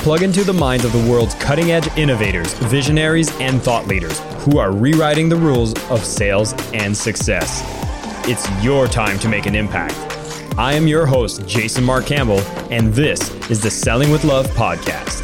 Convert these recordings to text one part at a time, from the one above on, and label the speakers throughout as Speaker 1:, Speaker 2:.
Speaker 1: plug into the minds of the world's cutting-edge innovators, visionaries, and thought leaders who are rewriting the rules of sales and success. It's your time to make an impact. I am your host, Jason Mark Campbell, and this is the Selling with Love podcast.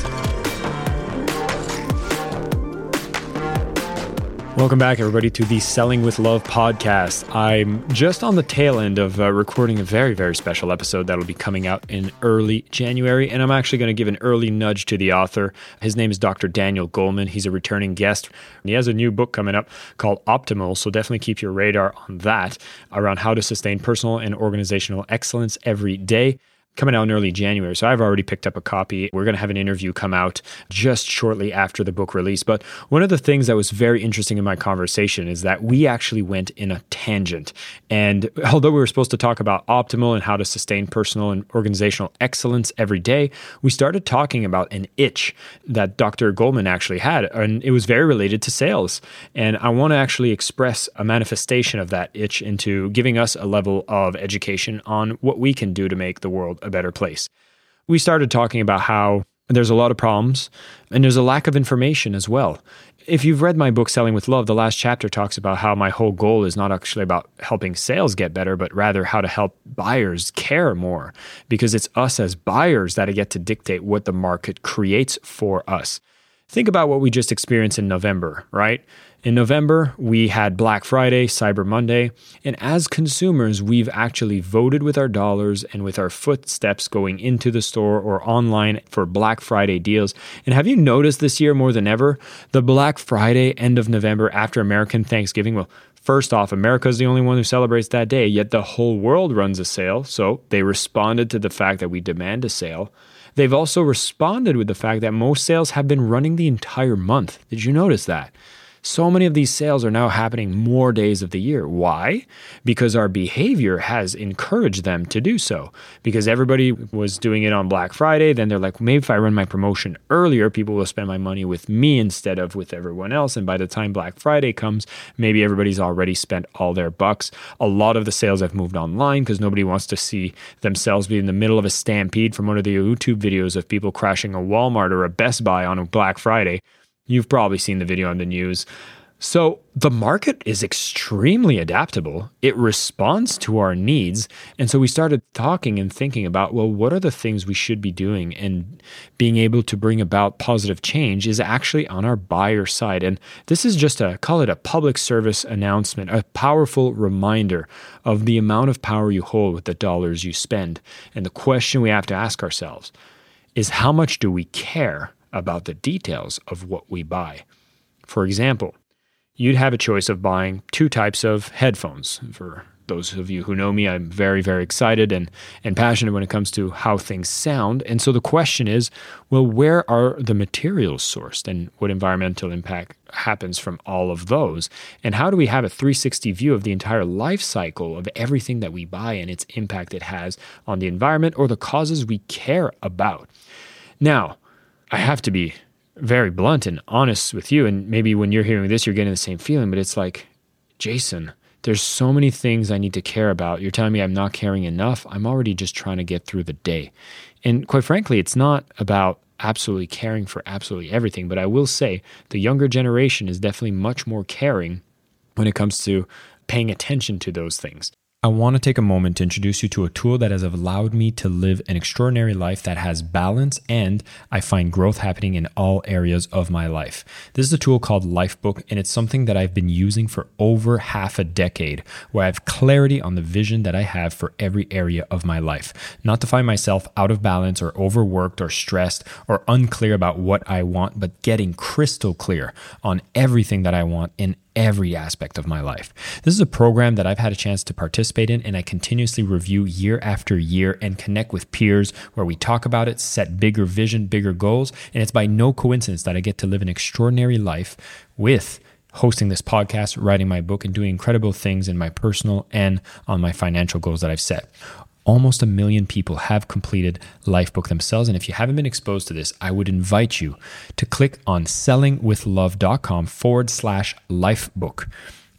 Speaker 1: Welcome back, everybody, to the Selling with Love podcast. I'm just on the tail end of recording a very, very special episode that'll be coming out in early January, and I'm actually going to give an early nudge to the author. His name is Dr. Daniel Goleman. He's a returning guest. He has a new book coming up called Optimal, so definitely keep your radar on that, around how to sustain personal and organizational excellence every day. Coming out in early January. So I've already picked up a copy. We're going to have an interview come out just shortly after the book release. But one of the things that was very interesting in my conversation is that we actually went in a tangent. And although we were supposed to talk about optimal and how to sustain personal and organizational excellence every day, we started talking about an itch that Dr. Goleman actually had. And it was very related to sales. And I want to actually express a manifestation of that itch into giving us a level of education on what we can do to make the world a better place. We started talking about how there's a lot of problems and there's a lack of information as well. If you've read my book, Selling with Love, the last chapter talks about how my whole goal is not actually about helping sales get better, but rather how to help buyers care more, because it's us as buyers that get to dictate what the market creates for us. Think about what we just experienced in November, right? In November, we had Black Friday, Cyber Monday, and as consumers, we've actually voted with our dollars and with our footsteps going into the store or online for Black Friday deals. And have you noticed this year more than ever, the Black Friday end of November after American Thanksgiving? Well, first off, America's the only one who celebrates that day, yet the whole world runs a sale, so they responded to the fact that we demand a sale. They've also responded with the fact that most sales have been running the entire month. Did you notice that? So many of these sales are now happening more days of the year. Why? Because our behavior has encouraged them to do so. Because everybody was doing it on Black Friday, then they're like, maybe if I run my promotion earlier, people will spend my money with me instead of with everyone else. And by the time Black Friday comes, maybe everybody's already spent all their bucks. A lot of the sales have moved online because nobody wants to see themselves be in the middle of a stampede from one of the YouTube videos of people crashing a Walmart or a Best Buy on a Black Friday. You've probably seen the video on the news. So the market is extremely adaptable. It responds to our needs. And so we started talking and thinking about, well, what are the things we should be doing? And being able to bring about positive change is actually on our buyer side. And this is just call it a public service announcement, a powerful reminder of the amount of power you hold with the dollars you spend. And the question we have to ask ourselves is, how much do we care about the details of what we buy? For example, you'd have a choice of buying two types of headphones. For those of you who know me, I'm very, very excited and passionate when it comes to how things sound. And so the question is, well, where are the materials sourced and what environmental impact happens from all of those? And how do we have a 360 view of the entire life cycle of everything that we buy and its impact it has on the environment or the causes we care about? Now, I have to be very blunt and honest with you, and maybe when you're hearing this, you're getting the same feeling, but it's like, Jason, there's so many things I need to care about. You're telling me I'm not caring enough. I'm already just trying to get through the day. And quite frankly, it's not about absolutely caring for absolutely everything, but I will say the younger generation is definitely much more caring when it comes to paying attention to those things. I want to take a moment to introduce you to a tool that has allowed me to live an extraordinary life that has balance, and I find growth happening in all areas of my life. This is a tool called Lifebook, and it's something that I've been using for over half a decade, where I have clarity on the vision that I have for every area of my life. Not to find myself out of balance or overworked or stressed or unclear about what I want, but getting crystal clear on everything that I want in every aspect of my life. This is a program that I've had a chance to participate in, and I continuously review year after year and connect with peers where we talk about it, set bigger vision, bigger goals. And it's by no coincidence that I get to live an extraordinary life with hosting this podcast, writing my book, and doing incredible things in my personal and on my financial goals that I've set. Almost 1 million people have completed Lifebook themselves. And if you haven't been exposed to this, I would invite you to click on sellingwithlove.com/Lifebook.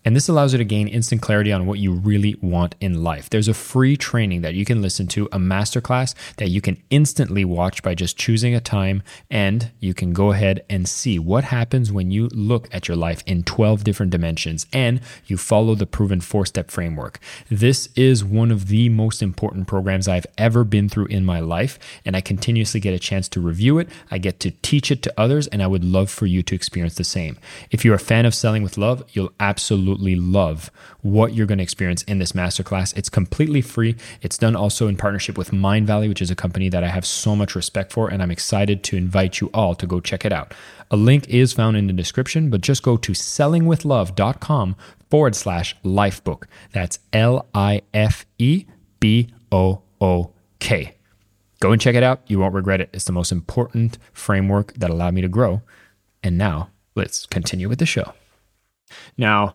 Speaker 1: And this allows you to gain instant clarity on what you really want in life. There's a free training that you can listen to, a masterclass that you can instantly watch by just choosing a time, and you can go ahead and see what happens when you look at your life in 12 different dimensions and you follow the proven 4-step framework. This is one of the most important programs I've ever been through in my life, and I continuously get a chance to review it. I get to teach it to others, and I would love for you to experience the same. If you're a fan of Selling with Love, you'll absolutely love what you're going to experience in this masterclass. It's completely free. It's done also in partnership with Mindvalley, which is a company that I have so much respect for, and I'm excited to invite you all to go check it out. A link is found in the description, but just go to sellingwithlove.com/lifebook. That's LIFEBOOK. Go and check it out. You won't regret it. It's the most important framework that allowed me to grow. And now let's continue with the show. Now,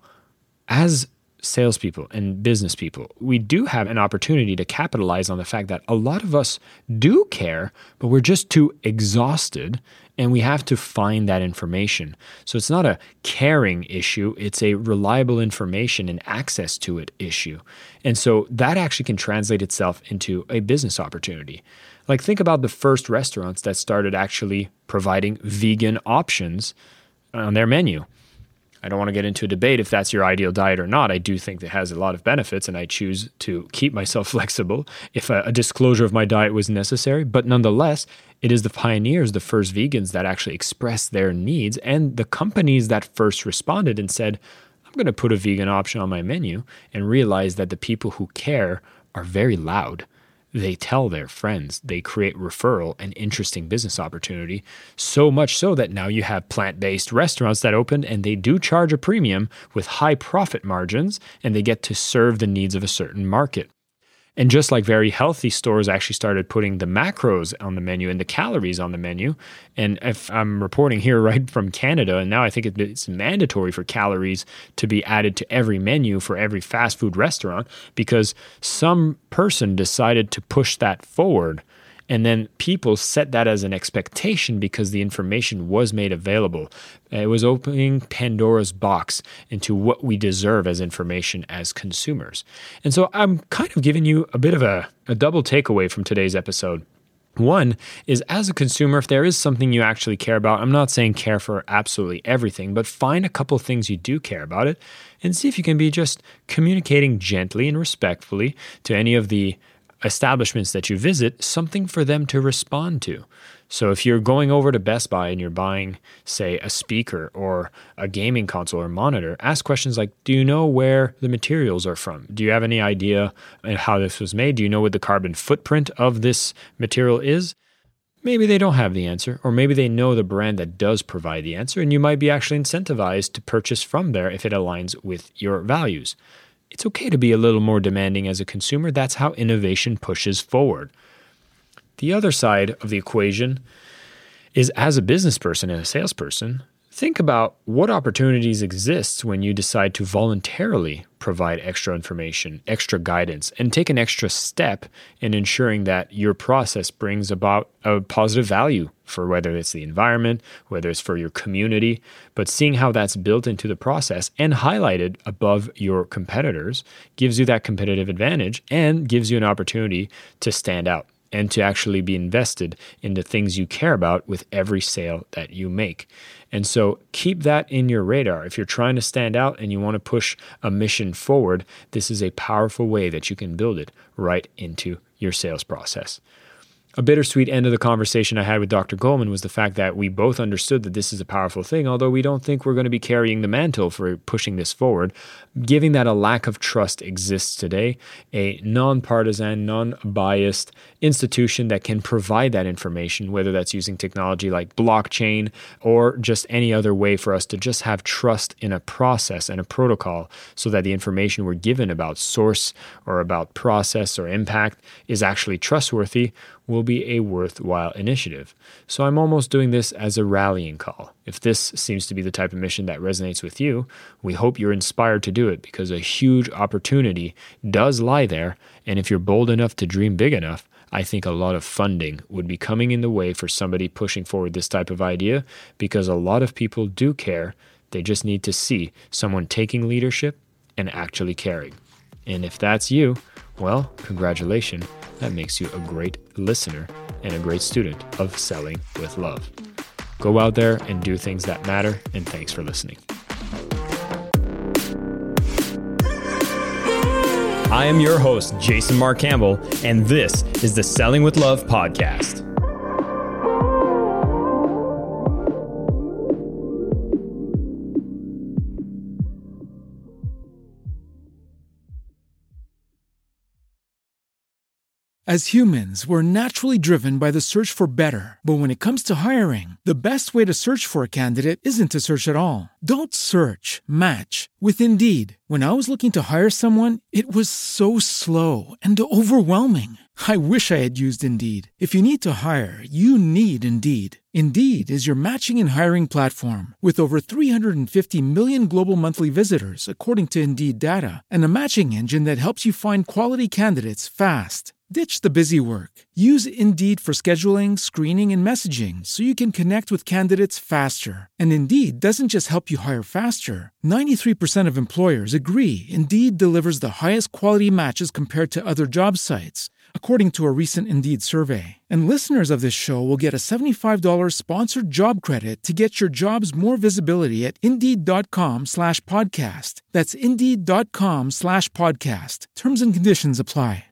Speaker 1: as salespeople and business people, we do have an opportunity to capitalize on the fact that a lot of us do care, but we're just too exhausted and we have to find that information. So it's not a caring issue, it's a reliable information and access to it issue. And so that actually can translate itself into a business opportunity. Like think about the first restaurants that started actually providing vegan options on their menu. I don't want to get into a debate if that's your ideal diet or not. I do think it has a lot of benefits, and I choose to keep myself flexible if a disclosure of my diet was necessary. But nonetheless, it is the pioneers, the first vegans that actually expressed their needs, and the companies that first responded and said, I'm going to put a vegan option on my menu, and realize that the people who care are very loud. They tell their friends, they create referral and interesting business opportunity, so much so that now you have plant-based restaurants that opened and they do charge a premium with high profit margins, and they get to serve the needs of a certain market. And just like very healthy stores actually started putting the macros on the menu and the calories on the menu, and if I'm reporting here right from Canada, and now I think it's mandatory for calories to be added to every menu for every fast food restaurant because some person decided to push that forward. And then people set that as an expectation because the information was made available. It was opening Pandora's box into what we deserve as information as consumers. And so I'm kind of giving you a bit of a double takeaway from today's episode. One is, as a consumer, if there is something you actually care about, I'm not saying care for absolutely everything, but find a couple of things you do care about it and see if you can be just communicating gently and respectfully to any of the establishments that you visit, something for them to respond to. So if you're going over to Best Buy and you're buying, say, a speaker or a gaming console or monitor, ask questions like, do you know where the materials are from? Do you have any idea how this was made? Do you know what the carbon footprint of this material is? Maybe they don't have the answer, or maybe they know the brand that does provide the answer, and you might be actually incentivized to purchase from there if it aligns with your values. It's okay to be a little more demanding as a consumer. That's how innovation pushes forward. The other side of the equation is, as a business person and a salesperson, think about what opportunities exist when you decide to voluntarily provide extra information, extra guidance, and take an extra step in ensuring that your process brings about a positive value for whether it's the environment, whether it's for your community, but seeing how that's built into the process and highlighted above your competitors gives you that competitive advantage and gives you an opportunity to stand out and to actually be invested in the things you care about with every sale that you make. And so keep that in your radar. If you're trying to stand out and you want to push a mission forward, this is a powerful way that you can build it right into your sales process. A bittersweet end of the conversation I had with Dr. Goleman was the fact that we both understood that this is a powerful thing, although we don't think we're going to be carrying the mantle for pushing this forward. Given that a lack of trust exists today, a non-partisan, non-biased institution that can provide that information, whether that's using technology like blockchain or just any other way for us to just have trust in a process and a protocol so that the information we're given about source or about process or impact is actually trustworthy, will be a worthwhile initiative. So I'm almost doing this as a rallying call. If this seems to be the type of mission that resonates with you, we hope you're inspired to do it because a huge opportunity does lie there. And if you're bold enough to dream big enough, I think a lot of funding would be coming in the way for somebody pushing forward this type of idea because a lot of people do care. They just need to see someone taking leadership and actually caring. And if that's you, well, congratulations. That makes you a great listener and a great student of Selling with Love. Go out there and do things that matter, and thanks for listening.
Speaker 2: I am your host, Jason Mark Campbell, and this is the Selling with Love podcast.
Speaker 3: As humans, we're naturally driven by the search for better. But when it comes to hiring, the best way to search for a candidate isn't to search at all. Don't search, match with Indeed. When I was looking to hire someone, it was so slow and overwhelming. I wish I had used Indeed. If you need to hire, you need Indeed. Indeed is your matching and hiring platform with over 350 million global monthly visitors, according to Indeed data, and a matching engine that helps you find quality candidates fast. Ditch the busy work. Use Indeed for scheduling, screening, and messaging so you can connect with candidates faster. And Indeed doesn't just help you hire faster. 93% of employers agree Indeed delivers the highest quality matches compared to other job sites, according to a recent Indeed survey. And listeners of this show will get a $75 sponsored job credit to get your jobs more visibility at Indeed.com/podcast. That's Indeed.com/podcast. Terms and conditions apply.